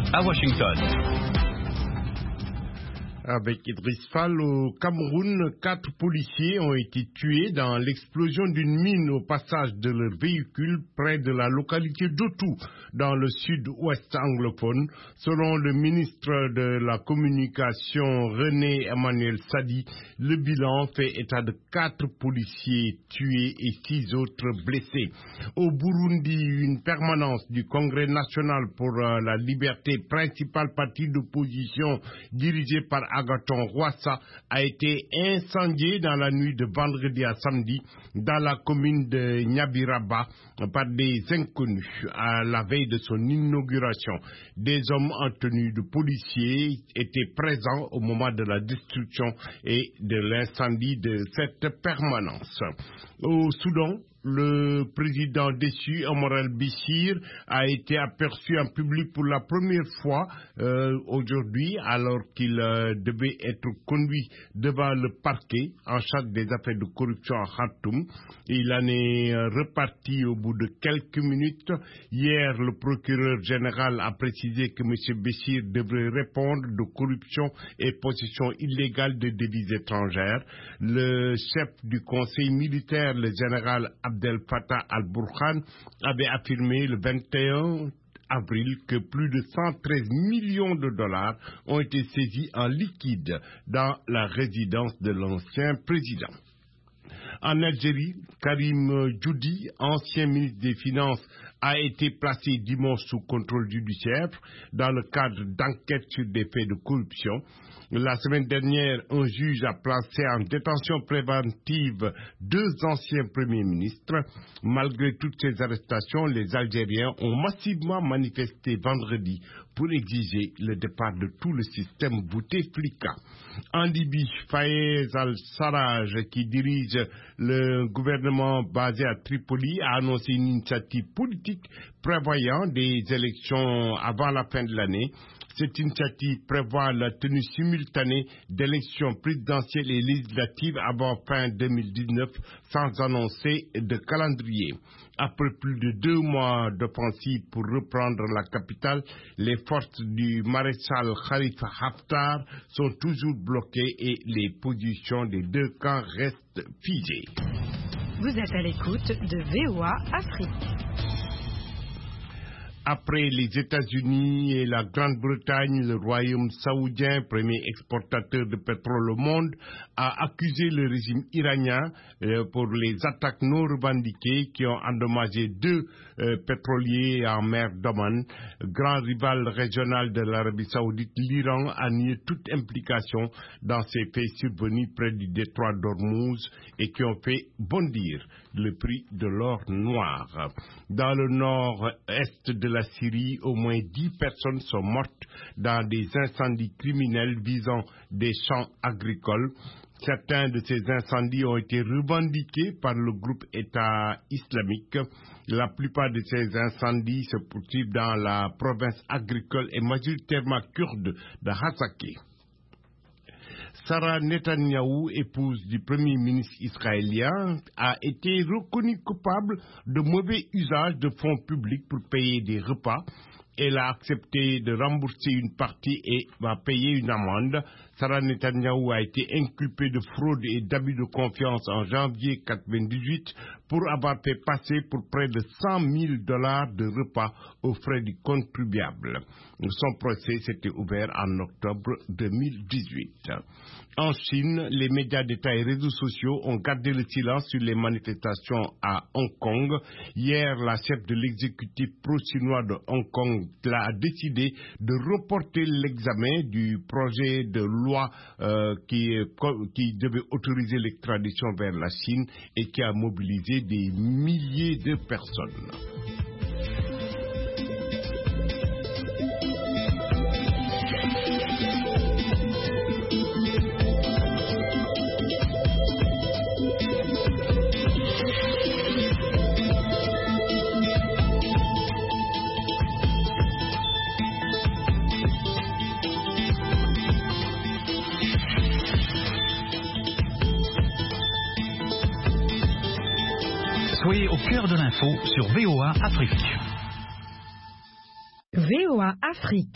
à Washington. Avec Idriss Fall, au Cameroun, 4 policiers ont été tués dans l'explosion d'une mine au passage de leur véhicule près de la localité d'Otou, dans le sud-ouest anglophone. Selon le ministre de la Communication, René Emmanuel Sadi, le bilan fait état de 4 policiers tués et 6 autres blessés. Au Burundi, une permanence du Congrès national pour la liberté, principal parti d'opposition dirigé par Agathon Rwasa, a été incendié dans la nuit de vendredi à samedi dans la commune de Nyabiraba par des inconnus à la veille de son inauguration. Des hommes en tenue de policiers étaient présents au moment de la destruction et de l'incendie de cette permanence. Au Soudan, le président déchu, Omar al-Béchir, a été aperçu en public pour la première fois aujourd'hui, alors qu'il devait être conduit devant le parquet en charge des affaires de corruption à Khartoum. Il en est reparti au bout de quelques minutes. Hier, le procureur général a précisé que M. Béchir devrait répondre de corruption et possession illégale de devises étrangères. Le chef du conseil militaire, le général Abdel Fattah al-Burhan, avait affirmé le 21 avril que plus de 113 millions de dollars ont été saisis en liquide dans la résidence de l'ancien président. En Algérie, Karim Djoudi, ancien ministre des Finances, a été placé dimanche sous contrôle judiciaire dans le cadre d'enquêtes sur des faits de corruption. La semaine dernière, un juge a placé en détention préventive 2 anciens premiers ministres. Malgré toutes ces arrestations, les Algériens ont massivement manifesté vendredi pour exiger le départ de tout le système Bouteflika. En Libye, Fayez al-Sarraj, qui dirige le gouvernement basé à Tripoli, a annoncé une initiative politique prévoyant des élections avant la fin de l'année. Cette initiative prévoit la tenue simultanée d'élections présidentielles et législatives avant fin 2019 sans annoncer de calendrier. Après plus de 2 mois d'offensive pour reprendre la capitale, les forces du maréchal Khalifa Haftar sont toujours bloquées et les positions des 2 camps restent figées. Vous êtes à l'écoute de VOA Afrique. Après les États-Unis et la Grande-Bretagne, le Royaume saoudien, premier exportateur de pétrole au monde, a accusé le régime iranien pour les attaques non revendiquées qui ont endommagé 2 pétroliers en mer d'Oman. Grand rival régional de l'Arabie saoudite, l'Iran a nié toute implication dans ces faits survenus près du détroit d'Ormuz et qui ont fait bondir le prix de l'or noir. Dans le nord-est de la Syrie, au moins 10 personnes sont mortes dans des incendies criminels visant des champs agricoles. Certains de ces incendies ont été revendiqués par le groupe État islamique. La plupart de ces incendies se poursuivent dans la province agricole et majoritairement kurde de Hasakeh. Sarah Netanyahu, épouse du premier ministre israélien, a été reconnue coupable de mauvais usage de fonds publics pour payer des repas. Elle a accepté de rembourser une partie et va payer une amende. Sarah Netanyahu a été inculpée de fraude et d'abus de confiance en janvier 1998 pour avoir fait passer pour près de $100 000 de repas aux frais du contribuable. Son procès s'était ouvert en octobre 2018. En Chine, les médias d'État et réseaux sociaux ont gardé le silence sur les manifestations à Hong Kong. Hier, la chef de l'exécutif pro-chinois de Hong Kong a décidé de reporter l'examen du projet de loi qui devait autoriser l'extradition vers la Chine et qui a mobilisé des milliers de personnes. Soyez au cœur de l'info sur VOA Afrique. VOA Afrique.